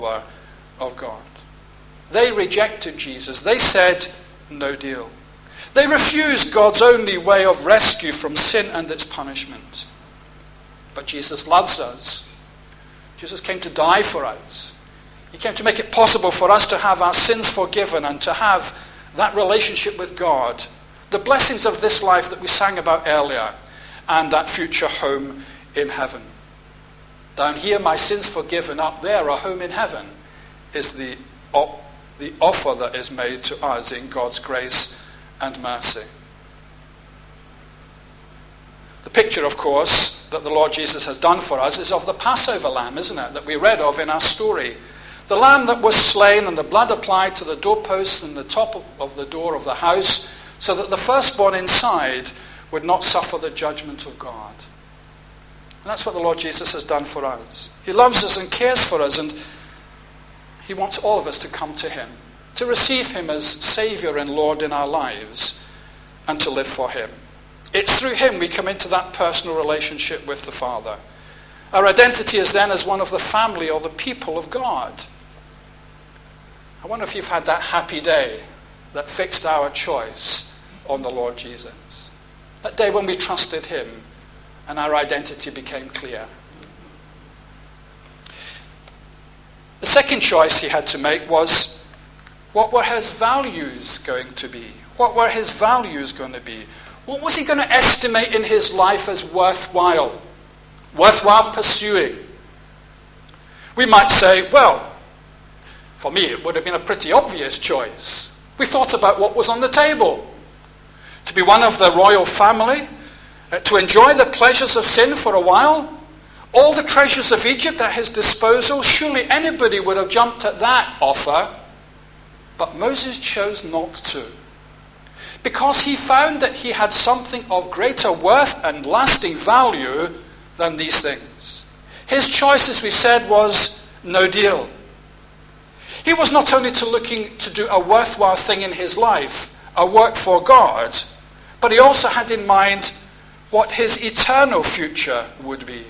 of God. They rejected Jesus. They said, no deal. They refused God's only way of rescue from sin and its punishment. But Jesus loves us. Jesus came to die for us. He came to make it possible for us to have our sins forgiven and to have that relationship with God, the blessings of this life that we sang about earlier, and that future home in heaven. Down here, my sins forgiven. Up there, a home in heaven is the offer that is made to us in God's grace and mercy. The picture, of course, that the Lord Jesus has done for us is of the Passover lamb, isn't it, that we read of in our story. The lamb that was slain and the blood applied to the doorposts and the top of the door of the house so that the firstborn inside would not suffer the judgment of God. And that's what the Lord Jesus has done for us. He loves us and cares for us, and he wants all of us to come to him, to receive him as Savior and Lord in our lives, and to live for him. It's through him we come into that personal relationship with the Father. Our identity is then as one of the family or the people of God. I wonder if you've had that happy day that fixed our choice on the Lord Jesus. That day when we trusted him and our identity became clear. The second choice he had to make was, what were his values going to be? What were his values going to be? What was he going to estimate in his life as worthwhile pursuing? We might say, well, for me it would have been a pretty obvious choice. We thought about what was on the table. To be one of the royal family, to enjoy the pleasures of sin for a while, all the treasures of Egypt at his disposal. Surely anybody would have jumped at that offer, but Moses chose not to. Because he found that he had something of greater worth and lasting value than these things. His choice, as we said, was no deal. He was not only looking to do a worthwhile thing in his life, a work for God, but he also had in mind what his eternal future would be.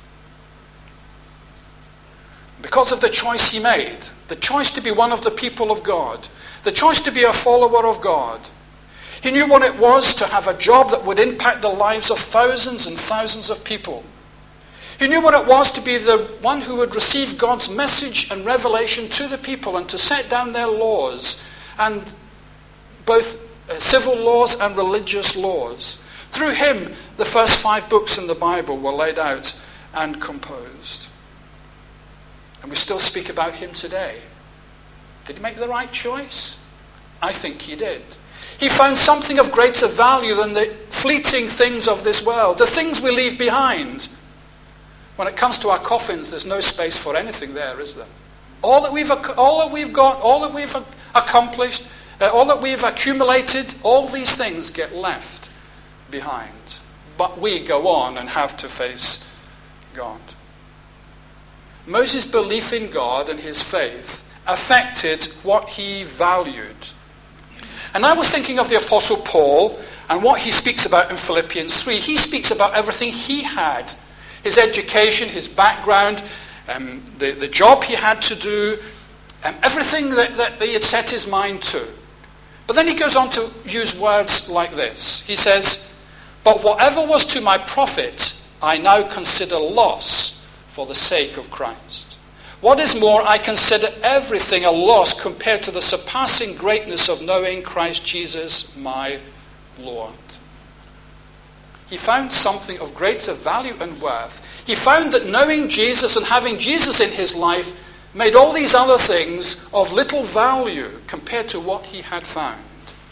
Because of the choice he made, the choice to be one of the people of God, the choice to be a follower of God, he knew what it was to have a job that would impact the lives of thousands and thousands of people. He knew what it was to be the one who would receive God's message and revelation to the people and to set down their laws, and both civil laws and religious laws. Through him, the first 5 books in the Bible were laid out and composed. And we still speak about him today. Did he make the right choice? I think he did. He found something of greater value than the fleeting things of this world, the things we leave behind. When it comes to our coffins, there's no space for anything there, is there? All that we've got, all that we've accomplished, all that we've accumulated, all these things get left behind. But we go on and have to face God. Moses' belief in God and his faith affected what he valued. And I was thinking of the Apostle Paul and what he speaks about in Philippians 3. He speaks about everything he had. His education, his background, the job he had to do, everything that he had set his mind to. But then he goes on to use words like this. He says, "But whatever was to my profit, I now consider loss for the sake of Christ. What is more, I consider everything a loss compared to the surpassing greatness of knowing Christ Jesus, my Lord." He found something of greater value and worth. He found that knowing Jesus and having Jesus in his life made all these other things of little value compared to what he had found.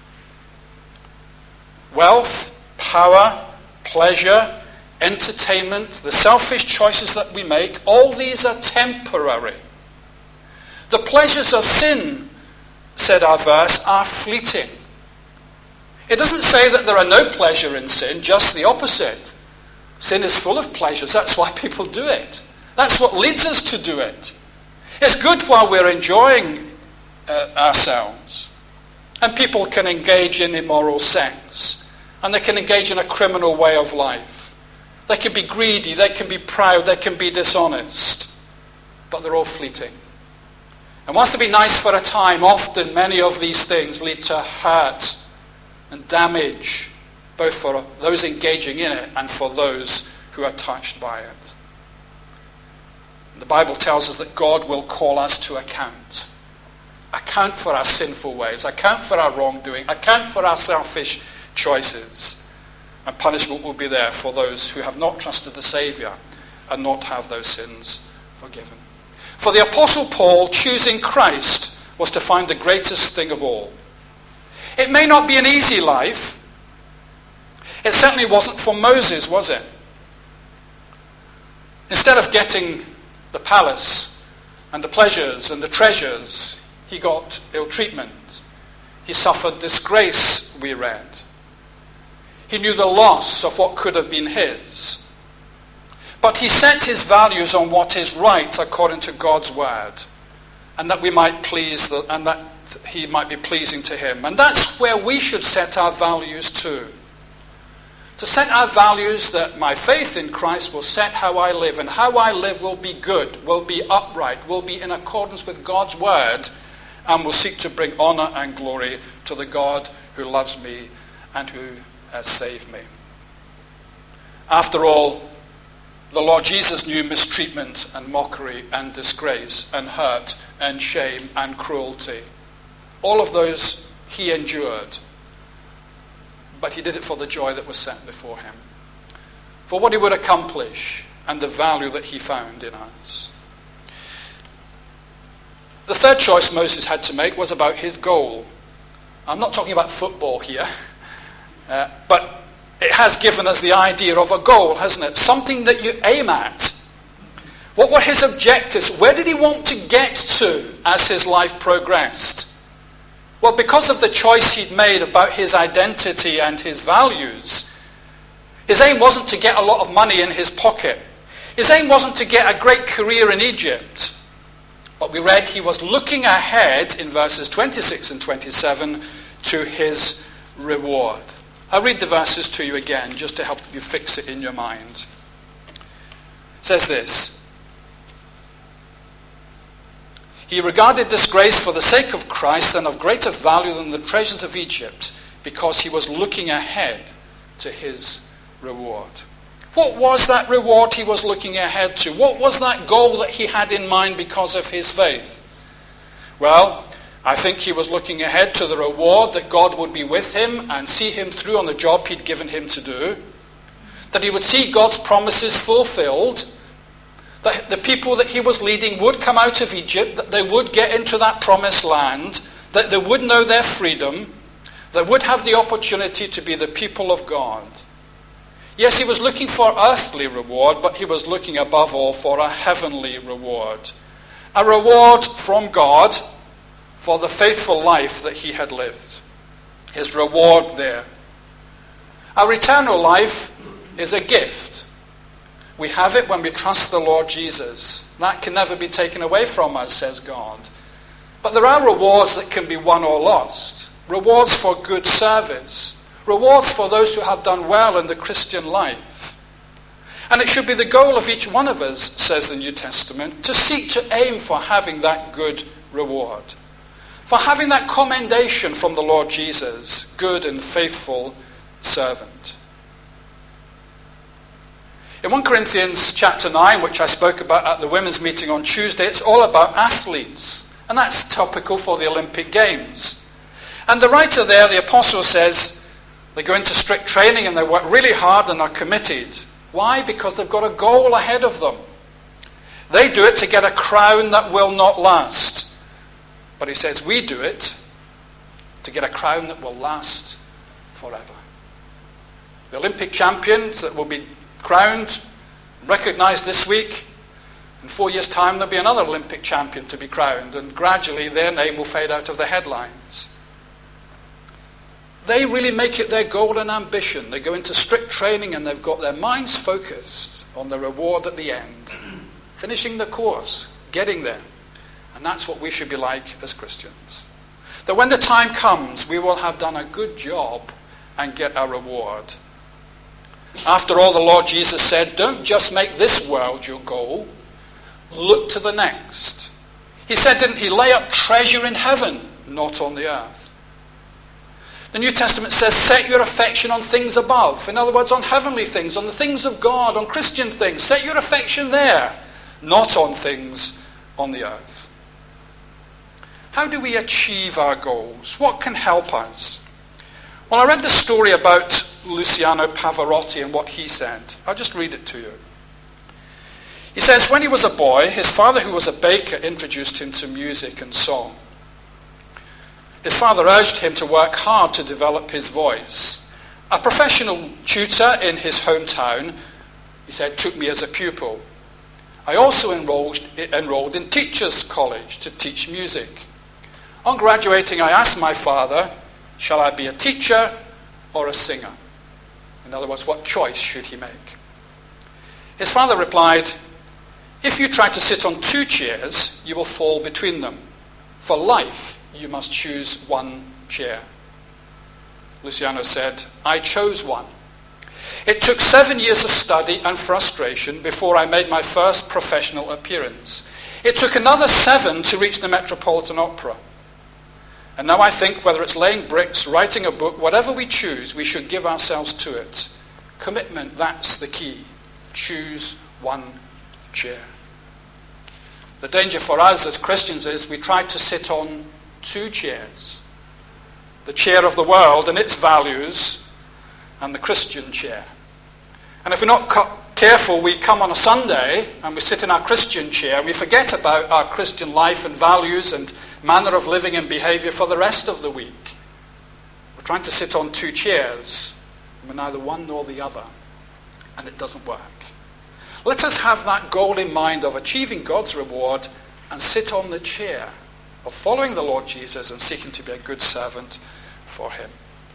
Wealth, power, pleasure, entertainment, the selfish choices that we make, all these are temporary. The pleasures of sin, said our verse, are fleeting. It doesn't say that there are no pleasure in sin, just the opposite. Sin is full of pleasures. That's why people do it. That's what leads us to do it. It's good while we're enjoying ourselves. And people can engage in immoral sex. And they can engage in a criminal way of life. They can be greedy, they can be proud, they can be dishonest. But they're all fleeting. And whilst to be nice for a time, often many of these things lead to hurt and damage, both for those engaging in it and for those who are touched by it. The Bible tells us that God will call us to account. Account for our sinful ways, account for our wrongdoing, account for our selfish choices. And punishment will be there for those who have not trusted the Saviour and not have those sins forgiven. For the Apostle Paul, choosing Christ was to find the greatest thing of all. It may not be an easy life. It certainly wasn't for Moses, was it? Instead of getting the palace and the pleasures and the treasures, he got ill treatment. He suffered disgrace, we read. He knew the loss of what could have been his. But he set his values on what is right according to God's word, and that we might please and that he might be pleasing to him. And that's where we should set our values too. To set our values that my faith in Christ will set how I live, and how I live will be good, will be upright, will be in accordance with God's word, and will seek to bring honor and glory to the God who loves me and who has saved me. After all, the Lord Jesus knew mistreatment and mockery and disgrace and hurt and shame and cruelty. All of those he endured. But he did it for the joy that was set before him, for what he would accomplish and the value that he found in us. The third choice Moses had to make was about his goal. I'm not talking about football here, but it has given us the idea of a goal, hasn't it? Something that you aim at. What were his objectives? Where did he want to get to as his life progressed? Well, because of the choice he'd made about his identity and his values, his aim wasn't to get a lot of money in his pocket. His aim wasn't to get a great career in Egypt. But we read he was looking ahead in verses 26 and 27 to his reward. I'll read the verses to you again just to help you fix it in your mind. It says this: He regarded disgrace for the sake of Christ and of greater value than the treasures of Egypt, because he was looking ahead to his reward. What was that reward he was looking ahead to? What was that goal that he had in mind because of his faith? Well, I think he was looking ahead to the reward that God would be with him and see him through on the job he'd given him to do, that he would see God's promises fulfilled, that the people that he was leading would come out of Egypt, that they would get into that promised land, that they would know their freedom, that would have the opportunity to be the people of God. Yes, he was looking for earthly reward, but he was looking above all for a heavenly reward. A reward from God for the faithful life that he had lived. His reward there. Our eternal life is a gift. We have it when we trust the Lord Jesus. That can never be taken away from us, says God. But there are rewards that can be won or lost. Rewards for good service. Rewards for those who have done well in the Christian life. And it should be the goal of each one of us, says the New Testament, to seek to aim for having that good reward. For having that commendation from the Lord Jesus, good and faithful servant. In 1 Corinthians chapter 9, which I spoke about at the women's meeting on Tuesday, it's all about athletes. And that's topical for the Olympic Games. And the writer there, the apostle, says they go into strict training and they work really hard and are committed. Why? Because they've got a goal ahead of them. They do it to get a crown that will not last. But he says we do it to get a crown that will last forever. The Olympic champions that will be crowned, recognized this week, in 4 years' time there'll be another Olympic champion to be crowned, and gradually their name will fade out of the headlines. They really make it their goal and ambition. They go into strict training and they've got their minds focused on the reward at the end. Finishing the course, getting there. And that's what we should be like as Christians. That when the time comes, we will have done a good job and get our reward. After all, the Lord Jesus said, don't just make this world your goal. Look to the next. He said, didn't he, lay up treasure in heaven, not on the earth. The New Testament says, set your affection on things above. In other words, on heavenly things, on the things of God, on Christian things. Set your affection there, not on things on the earth. How do we achieve our goals? What can help us? Well, I read the story about Luciano Pavarotti and what he said. I'll just read it to you. He says, when he was a boy, his father, who was a baker, introduced him to music and song. His father urged him to work hard to develop his voice. A professional tutor in his hometown, he said, took me as a pupil. I also enrolled in teachers' college to teach music. On graduating, I asked my father, shall I be a teacher or a singer? In other words, what choice should he make? His father replied, if you try to sit on two chairs, you will fall between them. For life, you must choose one chair. Luciano said, I chose one. It took 7 years of study and frustration before I made my first professional appearance. It took another 7 to reach the Metropolitan Opera. And now I think whether it's laying bricks, writing a book, whatever we choose, we should give ourselves to it. Commitment, that's the key. Choose one chair. The danger for us as Christians is we try to sit on two chairs. The chair of the world and its values, and the Christian chair. And if we're not careful, we come on a Sunday and we sit in our Christian chair and we forget about our Christian life and values and manner of living and behavior for the rest of the week. We're trying to sit on two chairs, and we're neither one nor the other, and it doesn't work. Let us have that goal in mind of achieving God's reward and sit on the chair of following the Lord Jesus and seeking to be a good servant for him.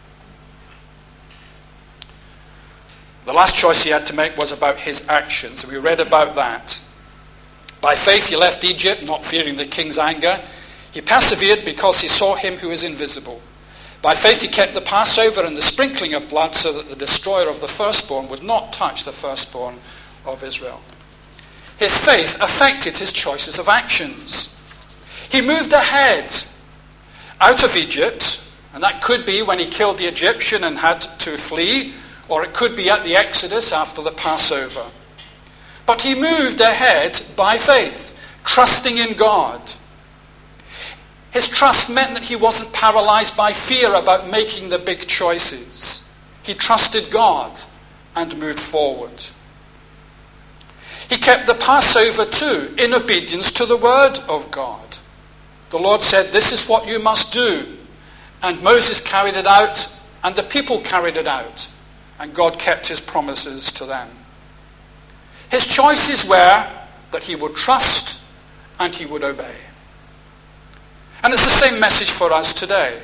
The last choice he had to make was about his actions. We read about that. By faith he left Egypt, not fearing the king's anger. He persevered because he saw him who is invisible. By faith he kept the Passover and the sprinkling of blood so that the destroyer of the firstborn would not touch the firstborn of Israel. His faith affected his choices of actions. He moved ahead out of Egypt, and that could be when he killed the Egyptian and had to flee, or it could be at the Exodus after the Passover. But he moved ahead by faith, trusting in God. His trust meant that he wasn't paralyzed by fear about making the big choices. He trusted God and moved forward. He kept the Passover too, in obedience to the word of God. The Lord said, this is what you must do. And Moses carried it out, and the people carried it out. And God kept his promises to them. His choices were that he would trust and he would obey. And it's the same message for us today.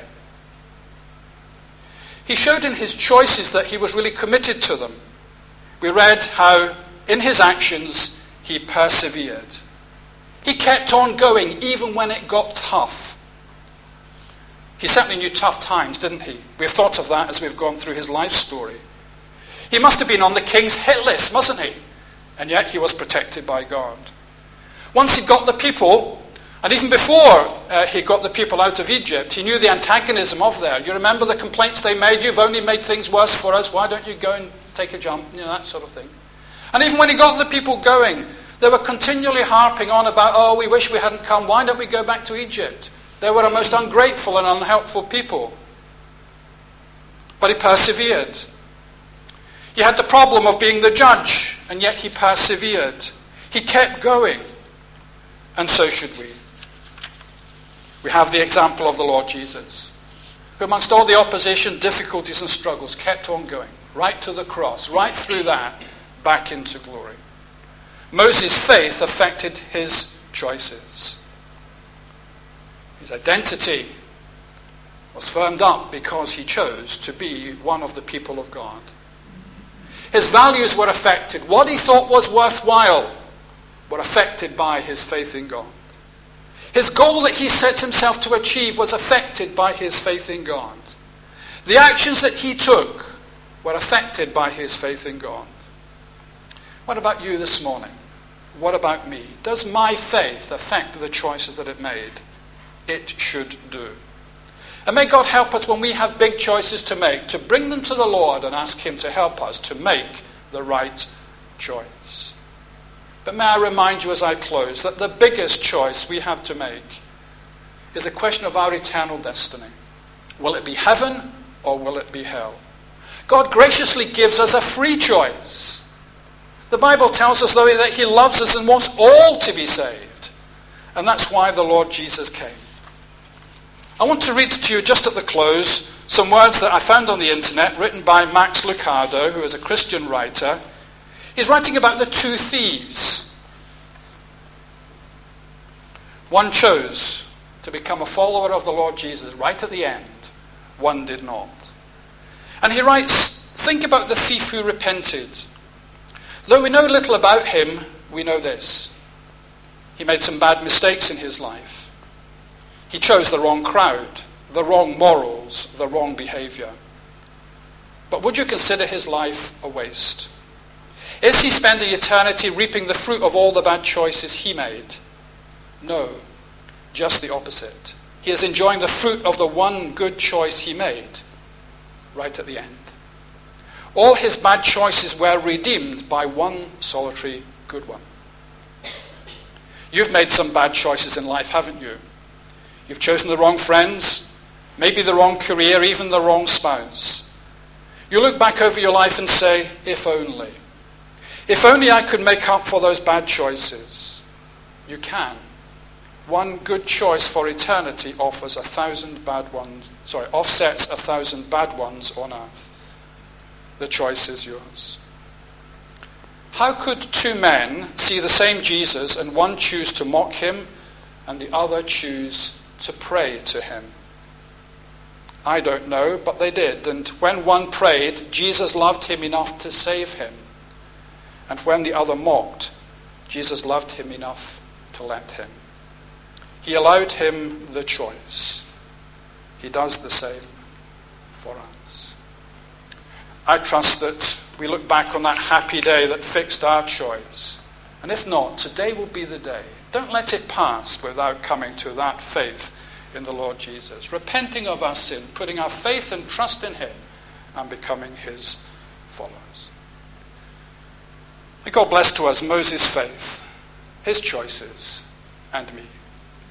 He showed in his choices that he was really committed to them. We read how in his actions he persevered. He kept on going even when it got tough. He certainly knew tough times, didn't he? We've thought of that as we've gone through his life story. He must have been on the king's hit list, mustn't he? And yet he was protected by God. Once he got the people, and even before he got the people out of Egypt, he knew the antagonism of there. You remember the complaints they made? You've only made things worse for us. Why don't you go and take a jump? You know, that sort of thing. And even when he got the people going, they were continually harping on about, oh, we wish we hadn't come. Why don't we go back to Egypt? They were a most ungrateful and unhelpful people. But he persevered. He had the problem of being the judge, and yet he persevered. He kept going. And so should we. We have the example of the Lord Jesus, who amongst all the opposition, difficulties and struggles, kept on going, right to the cross, right through that, back into glory. Moses' faith affected his choices. His identity was firmed up because he chose to be one of the people of God. His values were affected. What he thought was worthwhile were affected by his faith in God. His goal that he set himself to achieve was affected by his faith in God. The actions that he took were affected by his faith in God. What about you this morning? what about me? Does my faith affect the choices that it made? It should do. And may God help us when we have big choices to make, to bring them to the Lord and ask him to help us to make the right choice. But may I remind you as I close that the biggest choice we have to make is a question of our eternal destiny. Will it be heaven or will it be hell? God graciously gives us a free choice. The Bible tells us, though, that he loves us and wants all to be saved. And that's why the Lord Jesus came. I want to read to you just at the close some words that I found on the internet written by Max Lucado, who is a Christian writer. He's writing about the two thieves. One chose to become a follower of the Lord Jesus right at the end. One did not. And he writes, think about the thief who repented. Though we know little about him, we know this. He made some bad mistakes in his life. He chose the wrong crowd, the wrong morals, the wrong behavior. But would you consider his life a waste? Is he spending eternity reaping the fruit of all the bad choices he made? No, just the opposite. He is enjoying the fruit of the one good choice he made right at the end. All his bad choices were redeemed by one solitary good one. You've made some bad choices in life, haven't you? You've chosen the wrong friends, maybe the wrong career, even the wrong spouse. You look back over your life and say, if only. If only I could make up for those bad choices. You can. One good choice for eternity offsets 1,000 bad ones on earth. The choice is yours. How could two men see the same Jesus and one choose to mock him and the other choose to pray to him? I don't know, but they did. And when one prayed, Jesus loved him enough to save him. And when the other mocked, Jesus loved him enough to let him. He allowed him the choice. He does the same for us. I trust that we look back on that happy day that fixed our choice. And if not, today will be the day. Don't let it pass without coming to that faith in the Lord Jesus, repenting of our sin, putting our faith and trust in him, and becoming his followers. May God bless to us Moses' faith, his choices, and me.